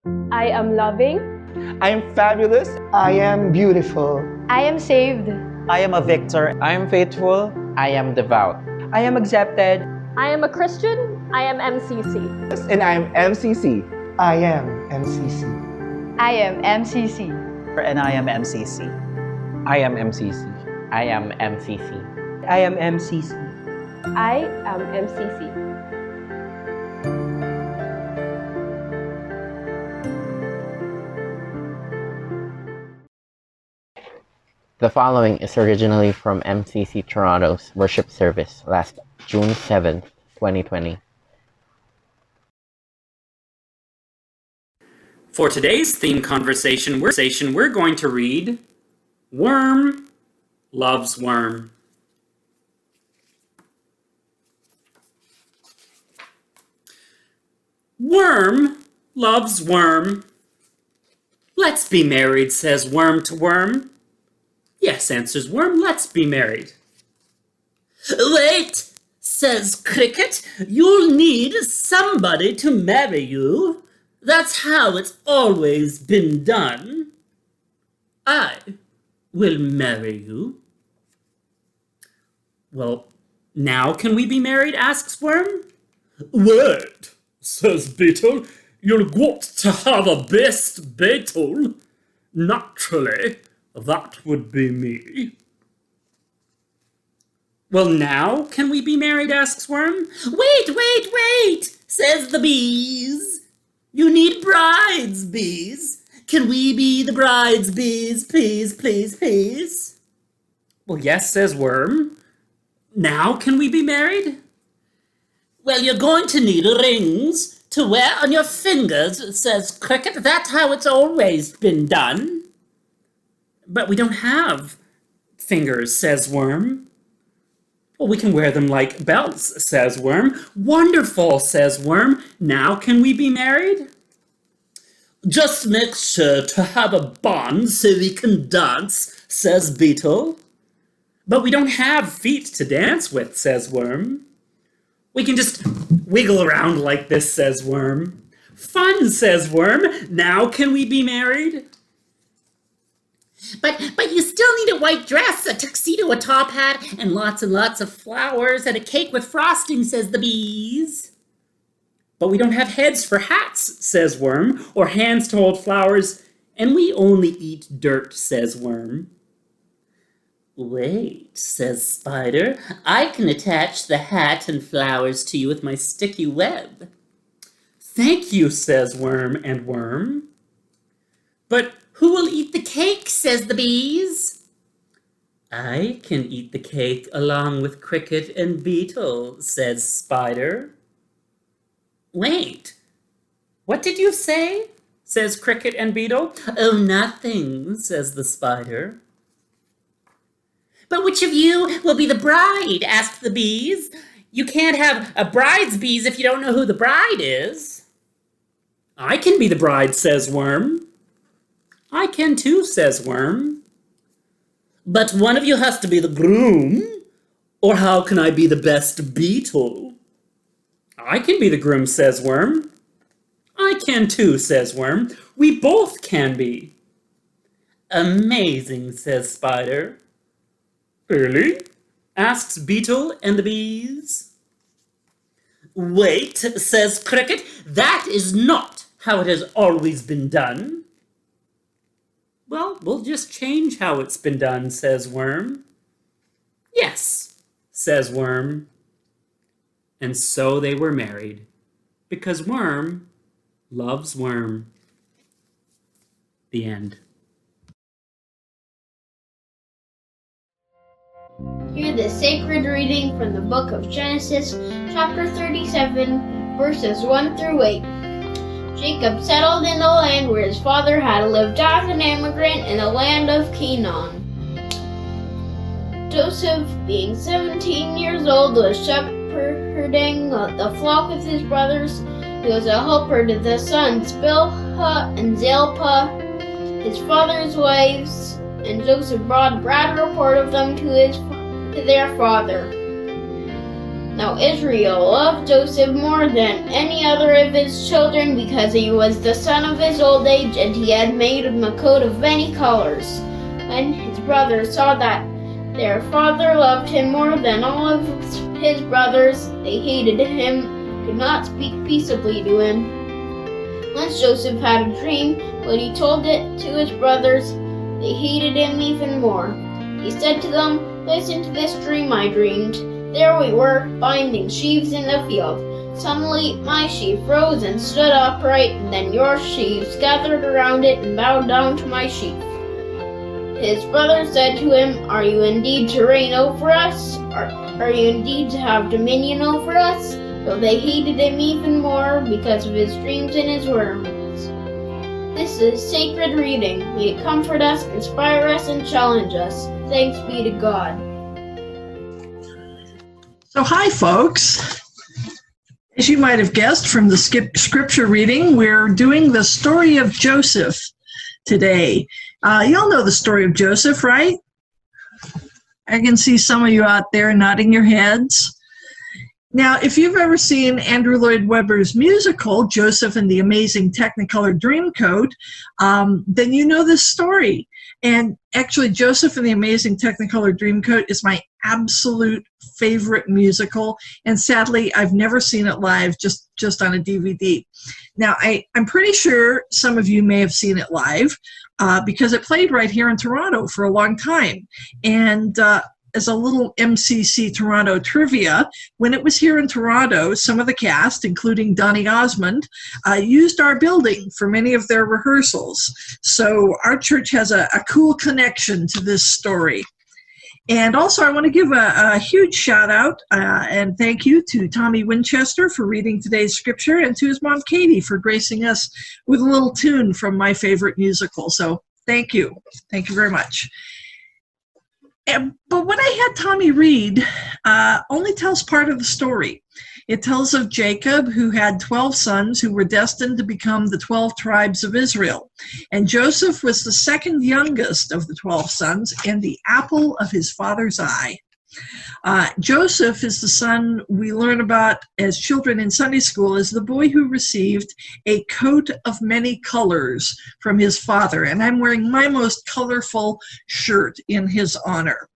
I am loving. I am fabulous. I am beautiful. I am saved. I am a victor. I am faithful. I am devout. I am accepted. I am a Christian. I am MCC. And I am MCC. I am MCC. I am MCC. And I am MCC. I am MCC. I am MCC. I am MCC. I am MCC. The following is originally from MCC Toronto's worship service last June 7th, 2020. For today's theme conversation, we're going to read Worm Loves Worm. Worm loves worm. Let's be married, says worm to worm. Yes, answers worm, let's be married. Wait, says cricket, you'll need somebody to marry you. That's how it's always been done. I will marry you. Well, now can we be married, asks worm. Wait, says beetle, you'll got to have a best beetle. Naturally, that would be me. Well, now can we be married, asks worm. Wait, says the bees. You need brides, bees. Can we be the brides, bees, please, please, please? Well, yes, says worm. Now can we be married? Well, you're going to need rings to wear on your fingers, says cricket. That's how it's always been done. But we don't have fingers, says worm. Well, we can wear them like belts, says worm. Wonderful, says worm. Now can we be married? Just make sure to have a bond so we can dance, says beetle. But we don't have feet to dance with, says worm. We can just wiggle around like this, says worm. Fun, says worm. Now can we be married? But you still need a white dress, a tuxedo, a top hat, and lots of flowers, and a cake with frosting, says the bees. But we don't have heads for hats, says worm, or hands to hold flowers, and we only eat dirt, says worm. Wait, says spider, I can attach the hat and flowers to you with my sticky web. Thank you, says worm and worm. But who will eat the cake, says the bees. I can eat the cake along with cricket and beetle, says spider. Wait, what did you say? Says cricket and beetle. Oh, nothing, says the spider. But which of you will be the bride? Asked the bees. You can't have a bride's bees if you don't know who the bride is. I can be the bride, says worm. I can too, says worm. But one of you has to be the groom, or how can I be the best beetle? I can be the groom, says worm. I can too, says worm. We both can be. Amazing, says spider. Really? Asks beetle and the bees. Wait, says cricket, that is not how it has always been done. Well, we'll just change how it's been done, says worm. Yes, says worm. And so they were married, because worm loves worm. The end. Hear the sacred reading from the book of Genesis, chapter 37, verses 1 through 8. Jacob settled in the land where his father had lived as an immigrant in the land of Canaan. Joseph, being 17 years old, was shepherding the flock with his brothers. He was a helper to the sons Bilhah and Zilpah, his father's wives, and Joseph brought a report of them to their father. Now Israel loved Joseph more than any other of his children because he was the son of his old age, and he had made him a coat of many colors. When his brothers saw that their father loved him more than all of his brothers, they hated him, could not speak peaceably to him. Once Joseph had a dream, when he told it to his brothers, they hated him even more. He said to them, "Listen to this dream I dreamed. There we were, binding sheaves in the field. Suddenly my sheaf rose and stood upright, and then your sheaves gathered around it and bowed down to my sheaf." His brothers said to him, "Are you indeed to reign over us? Are you indeed to have dominion over us?" So they hated him even more because of his dreams and his words. This is sacred reading. May it comfort us, inspire us, and challenge us. Thanks be to God. So hi, folks. As you might have guessed from the scripture reading, we're doing the story of Joseph today. You all know the story of Joseph, right? I can see some of you out there nodding your heads. Now, if you've ever seen Andrew Lloyd Webber's musical, Joseph and the Amazing Technicolor Dreamcoat, then you know this story. And actually, Joseph and the Amazing Technicolor Dreamcoat is my absolute favorite musical. And sadly, I've never seen it live, just on a DVD. Now, I'm pretty sure some of you may have seen it live because it played right here in Toronto for a long time. And as a little MCC Toronto trivia, when it was here in Toronto, some of the cast, including Donny Osmond, used our building for many of their rehearsals. So our church has a cool connection to this story. And also I want to give a huge shout out and thank you to Tommy Winchester for reading today's scripture, and to his mom Katie for gracing us with a little tune from my favorite musical. So thank you. Thank you very much. But what I had Tommy read only tells part of the story. It tells of Jacob, who had 12 sons who were destined to become the 12 tribes of Israel. And Joseph was the second youngest of the 12 sons and the apple of his father's eye. Joseph is the son we learn about as children in Sunday school as the boy who received a coat of many colors from his father. And I'm wearing my most colorful shirt in his honor.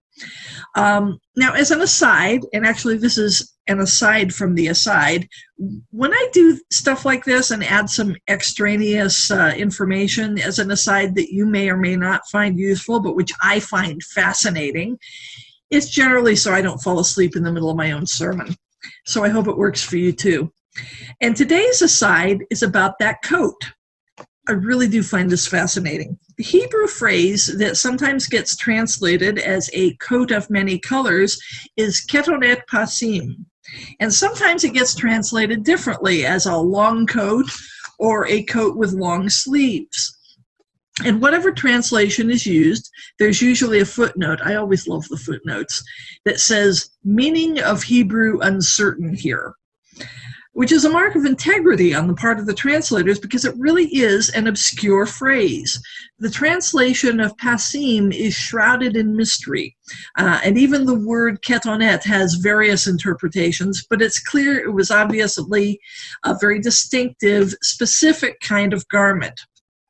Now, as an aside, and actually this is an aside from the aside, when I do stuff like this and add some extraneous information as an aside that you may or may not find useful, but which I find fascinating, it's generally so I don't fall asleep in the middle of my own sermon. So I hope it works for you too. And today's aside is about that coat. I really do find this fascinating. The Hebrew phrase that sometimes gets translated as a coat of many colors is ketonet pasim. And sometimes it gets translated differently as a long coat or a coat with long sleeves. And whatever translation is used, there's usually a footnote. I always love the footnotes that says, meaning of Hebrew uncertain here, which is a mark of integrity on the part of the translators because it really is an obscure phrase. The translation of pasim is shrouded in mystery, and even the word ketonet has various interpretations, but it's clear it was obviously a very distinctive, specific kind of garment.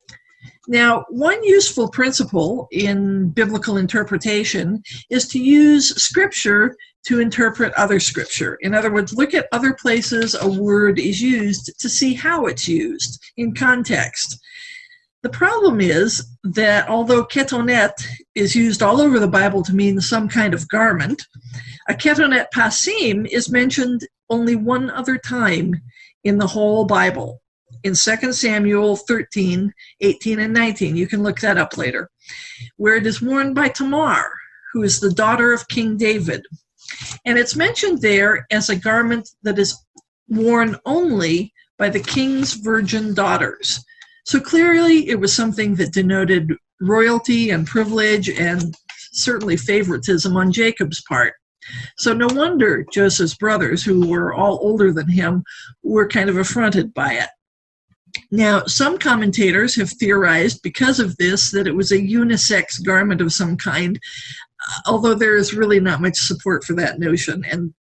Now, one useful principle in biblical interpretation is to use scripture to interpret other scripture. In other words, look at other places a word is used to see how it's used in context. The problem is that although ketonet is used all over the Bible to mean some kind of garment, a ketonet pasim is mentioned only one other time in the whole Bible. In 2 Samuel 13, 18, and 19. You can look that up later, where it is worn by Tamar, who is the daughter of King David. And it's mentioned there as a garment that is worn only by the king's virgin daughters. So clearly it was something that denoted royalty and privilege and certainly favoritism on Jacob's part. So no wonder Joseph's brothers, who were all older than him, were kind of affronted by it. Now, some commentators have theorized because of this that it was a unisex garment of some kind, although there is really not much support for that notion, and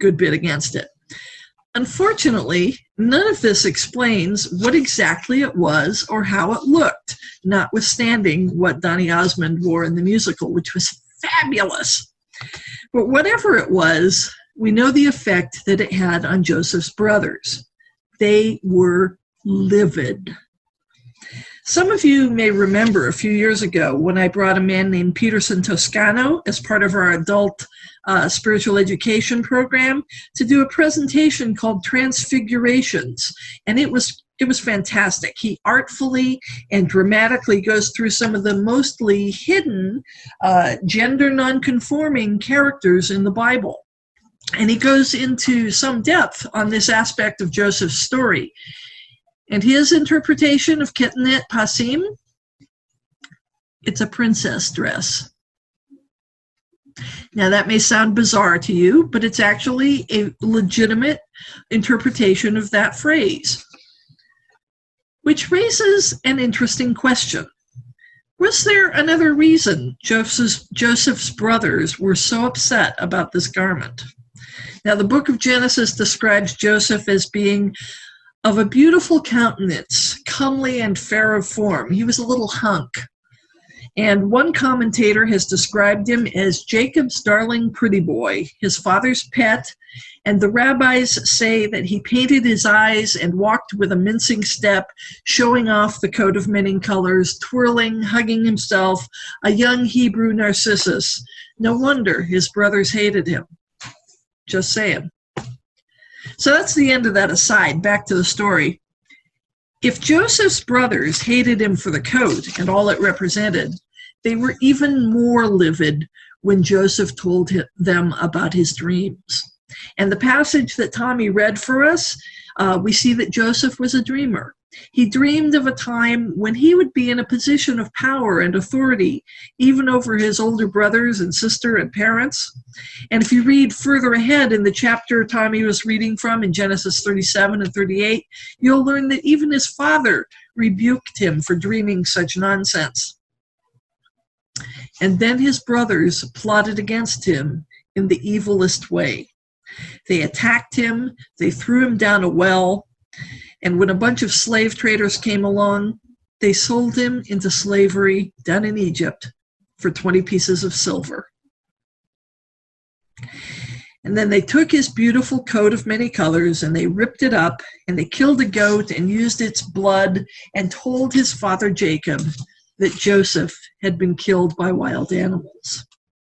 good bit against it. Unfortunately, none of this explains what exactly it was or how it looked, notwithstanding what Donny Osmond wore in the musical, which was fabulous. But whatever it was, we know the effect that it had on Joseph's brothers. They were livid. Some of you may remember a few years ago when I brought a man named Peterson Toscano as part of our adult spiritual education program to do a presentation called Transfigurations, and it was fantastic. He artfully and dramatically goes through some of the mostly hidden gender nonconforming characters in the Bible, and he goes into some depth on this aspect of Joseph's story. And his interpretation of Ketenet Pasim, it's a princess dress. Now that may sound bizarre to you, but it's actually a legitimate interpretation of that phrase. Which raises an interesting question. Was there another reason Joseph's brothers were so upset about this garment? Now the book of Genesis describes Joseph as being of a beautiful countenance, comely and fair of form. He was a little hunk. And one commentator has described him as Jacob's darling pretty boy, his father's pet, and the rabbis say that he painted his eyes and walked with a mincing step, showing off the coat of many colors, twirling, hugging himself, a young Hebrew Narcissus. No wonder his brothers hated him. Just saying. So that's the end of that aside. Back to the story. If Joseph's brothers hated him for the coat and all it represented, they were even more livid when Joseph told them about his dreams. And the passage that Tommy read for us, we see that Joseph was a dreamer. He dreamed of a time when he would be in a position of power and authority, even over his older brothers and sister and parents. And if you read further ahead in the chapter Tommy was reading from in Genesis 37 and 38, you'll learn that even his father rebuked him for dreaming such nonsense. And then his brothers plotted against him in the evilest way. They attacked him, they threw him down a well, and when a bunch of slave traders came along, they sold him into slavery down in Egypt for 20 pieces of silver. And then they took his beautiful coat of many colors and they ripped it up and they killed a goat and used its blood and told his father Jacob that Joseph had been killed by wild animals.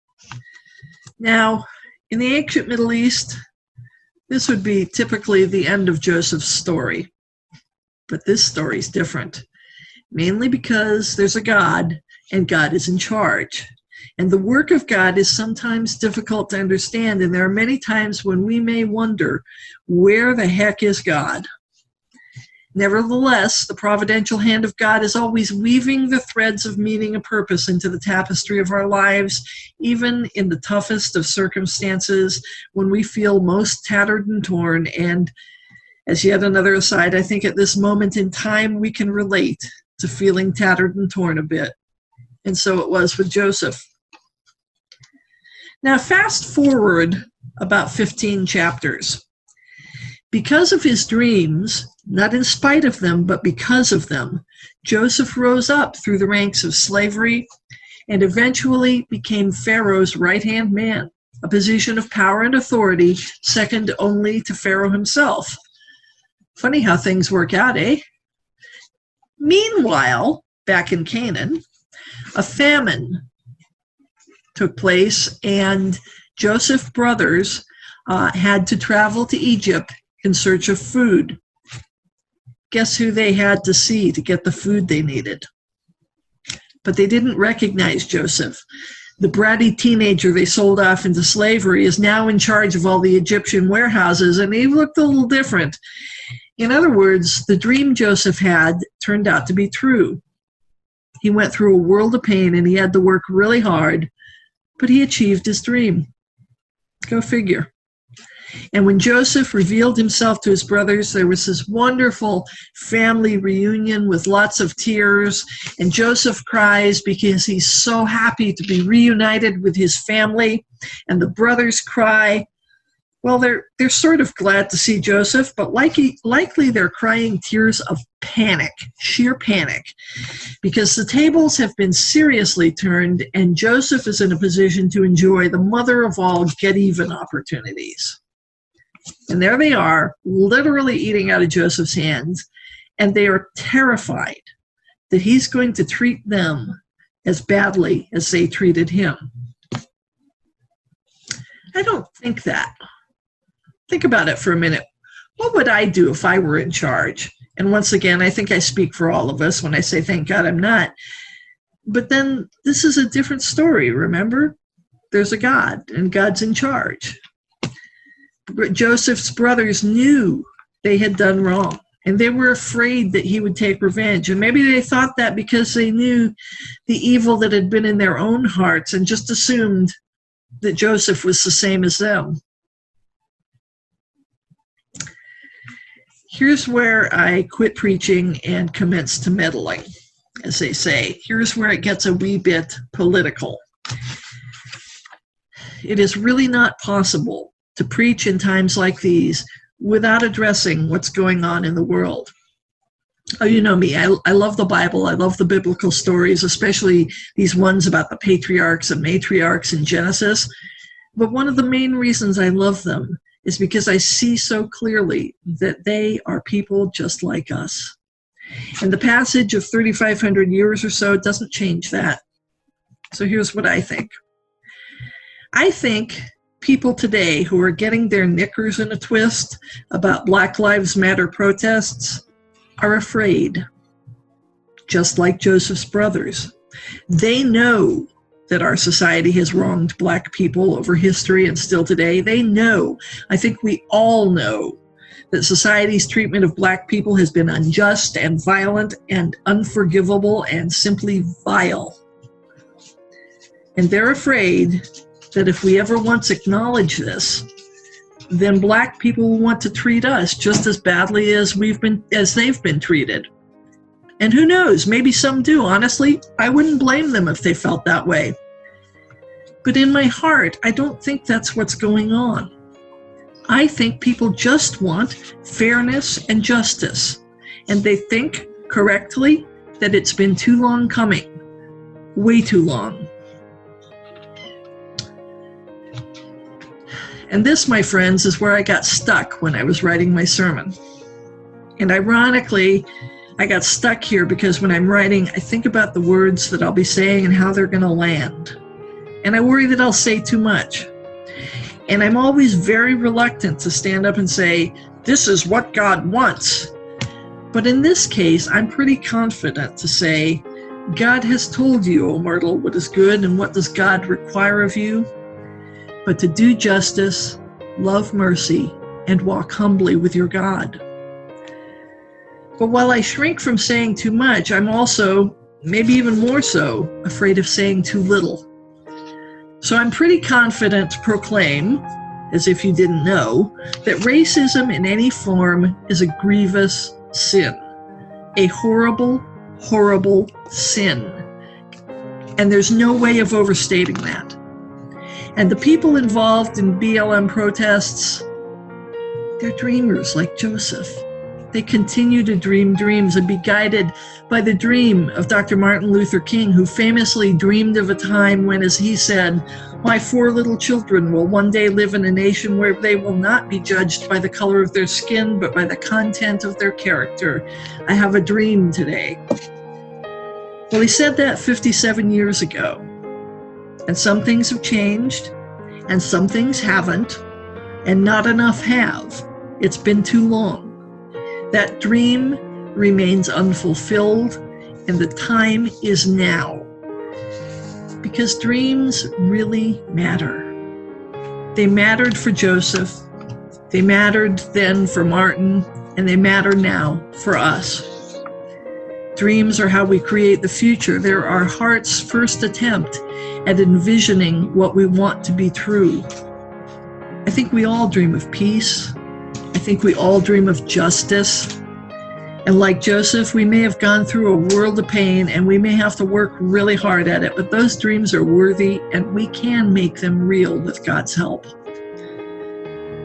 Now, in the ancient Middle East, this would be typically the end of Joseph's story. But this story is different, mainly because there's a God and God is in charge. And the work of God is sometimes difficult to understand, and there are many times when we may wonder, where the heck is God? Nevertheless, the providential hand of God is always weaving the threads of meaning and purpose into the tapestry of our lives, even in the toughest of circumstances, when we feel most tattered and torn. And as yet another aside, I think at this moment in time, we can relate to feeling tattered and torn a bit. And so it was with Joseph. Now, fast forward about 15 chapters. Because of his dreams, not in spite of them, but because of them, Joseph rose up through the ranks of slavery and eventually became Pharaoh's right-hand man, a position of power and authority second only to Pharaoh himself. Funny how things work out, eh? Meanwhile, back in Canaan, a famine took place, and Joseph's brothers had to travel to Egypt in search of food. Guess who they had to see to get the food they needed? But they didn't recognize Joseph. The bratty teenager they sold off into slavery is now in charge of all the Egyptian warehouses, and he looked a little different. In other words, the dream Joseph had turned out to be true. He went through a world of pain and he had to work really hard, but he achieved his dream. Go figure. And when Joseph revealed himself to his brothers, there was this wonderful family reunion with lots of tears. And Joseph cries because he's so happy to be reunited with his family. And the brothers cry. Well, they're sort of glad to see Joseph, but likely they're crying tears of panic, sheer panic, because the tables have been seriously turned and Joseph is in a position to enjoy the mother of all get-even opportunities. And there they are, literally eating out of Joseph's hands, and they are terrified that he's going to treat them as badly as they treated him. I don't think that. Think about it for a minute. What would I do if I were in charge? And once again, I think I speak for all of us when I say, thank God I'm not. But then this is a different story, remember? There's a God, and God's in charge. Joseph's brothers knew they had done wrong, and they were afraid that he would take revenge. And maybe they thought that because they knew the evil that had been in their own hearts and just assumed that Joseph was the same as them. Here's where I quit preaching and commenced to meddling, as they say. Here's where it gets a wee bit political. It is really not possible to preach in times like these without addressing what's going on in the world. Oh, you know me, I love the Bible. I love the biblical stories, especially these ones about the patriarchs and matriarchs in Genesis. But one of the main reasons I love them is because I see so clearly that they are people just like us. And the passage of 3,500 years or so doesn't change that. So here's what I think. I think people today who are getting their knickers in a twist about Black Lives Matter protests are afraid, just like Joseph's brothers. They know that our society has wronged Black people over history and still today. They know, I think we all know, that society's treatment of Black people has been unjust and violent and unforgivable and simply vile. And they're afraid that if we ever once acknowledge this, then Black people will want to treat us just as badly as they've been treated. And who knows, maybe some do. Honestly, I wouldn't blame them if they felt that way. But in my heart, I don't think that's what's going on. I think people just want fairness and justice. And they think, correctly, that it's been too long coming. Way too long. And this, my friends, is where I got stuck when I was writing my sermon. And ironically, I got stuck here because when I'm writing, I think about the words that I'll be saying and how they're going to land. And I worry that I'll say too much. And I'm always very reluctant to stand up and say, this is what God wants. But in this case, I'm pretty confident to say, God has told you, O mortal, what is good and what does God require of you? But to do justice, love mercy, and walk humbly with your God. But while I shrink from saying too much, I'm also, maybe even more so, afraid of saying too little. So I'm pretty confident to proclaim, as if you didn't know, that racism in any form is a grievous sin. A horrible, horrible sin. And there's no way of overstating that. And the people involved in BLM protests, they're dreamers like Joseph. They continue to dream dreams and be guided by the dream of Dr. Martin Luther King, who famously dreamed of a time when, as he said, my 4 little children will one day live in a nation where they will not be judged by the color of their skin, but by the content of their character. I have a dream today. Well, he said that 57 years ago. And some things have changed, and some things haven't, and not enough have. It's been too long. That dream remains unfulfilled, and the time is now. Because dreams really matter. They mattered for Joseph, they mattered then for Martin, and they matter now for us. Dreams are how we create the future. They're our heart's first attempt at envisioning what we want to be true. I think we all dream of peace. I think we all dream of justice. And like Joseph, we may have gone through a world of pain and we may have to work really hard at it, but those dreams are worthy and we can make them real with God's help.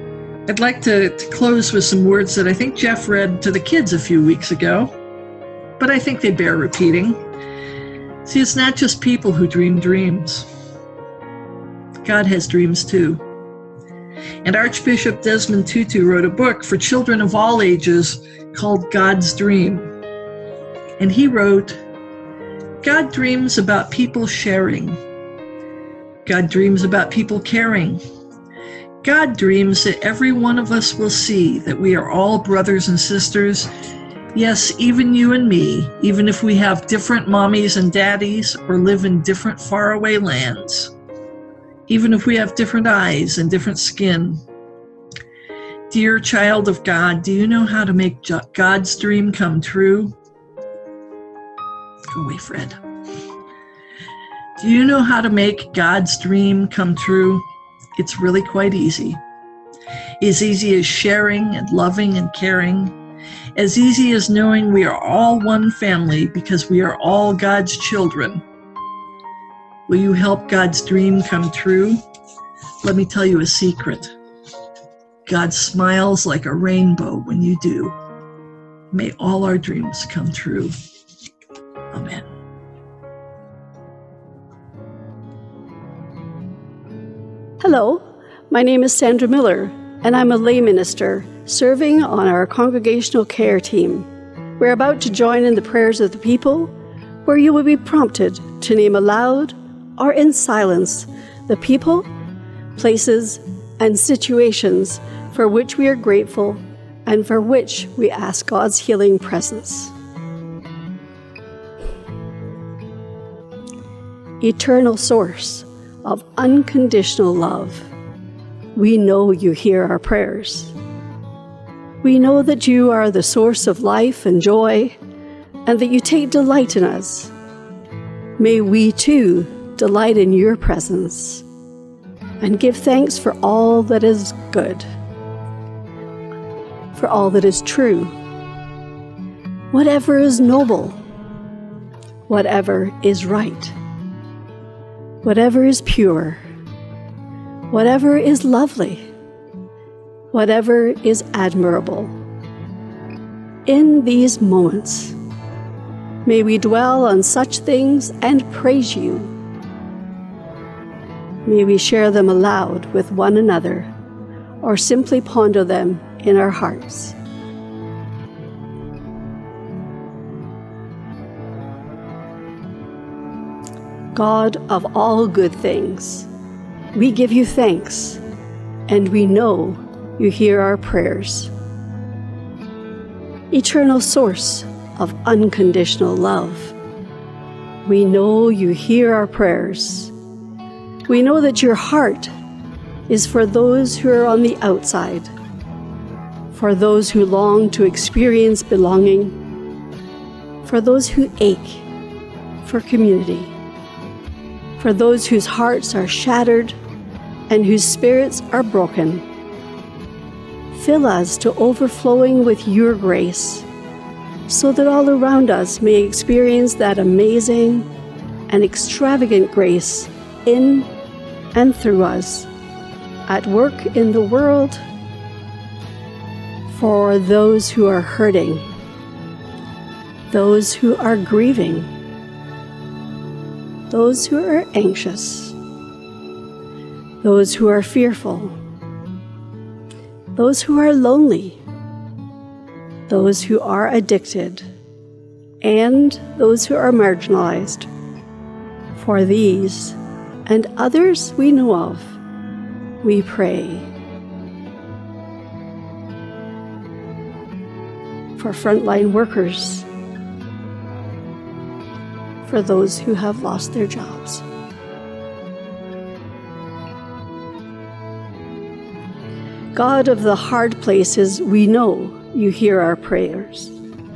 I'd like to close with some words that I think Jeff read to the kids a few weeks ago, but I think they bear repeating. See, it's not just people who dream dreams. God has dreams too. And Archbishop Desmond Tutu wrote a book for children of all ages called God's Dream. And he wrote, God dreams about people sharing. God dreams about people caring. God dreams that every one of us will see that we are all brothers and sisters. Yes, even you and me, even if we have different mommies and daddies or live in different faraway lands. Even if we have different eyes and different skin. Dear child of God, do you know how to make God's dream come true? Go away, Fred. Do you know how to make God's dream come true? It's really quite easy. As easy as sharing and loving and caring. As easy as knowing we are all one family because we are all God's children. Will you help God's dream come true? Let me tell you a secret. God smiles like a rainbow when you do. May all our dreams come true. Amen. Hello, my name is Sandra Miller, and I'm a lay minister serving on our congregational care team. We're about to join in the prayers of the people, where you will be prompted to name aloud or in silence the people, places, and situations for which we are grateful and for which we ask God's healing presence. Eternal source of unconditional love, we know you hear our prayers. We know that you are the source of life and joy, and that you take delight in us. May we too delight in your presence and give thanks for all that is good, for all that is true, whatever is noble, whatever is right, whatever is pure, whatever is lovely, whatever is admirable. In these moments, may we dwell on such things and praise you. May we share them aloud with one another, or simply ponder them in our hearts. God of all good things, we give you thanks, and we know you hear our prayers. Eternal source of unconditional love, we know you hear our prayers. We know that your heart is for those who are on the outside, for those who long to experience belonging, for those who ache for community, for those whose hearts are shattered and whose spirits are broken. Fill us to overflowing with your grace, so that all around us may experience that amazing and extravagant grace in and through us, at work in the world, for those who are hurting, those who are grieving, those who are anxious, those who are fearful, those who are lonely, those who are addicted, and those who are marginalized. For these and others we know of, we pray. For frontline workers, for those who have lost their jobs. God of the hard places, we know you hear our prayers.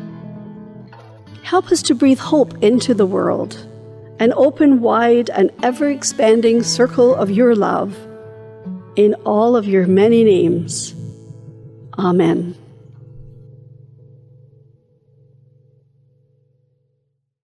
Help us to breathe hope into the world and open wide an ever-expanding circle of your love in all of your many names. Amen.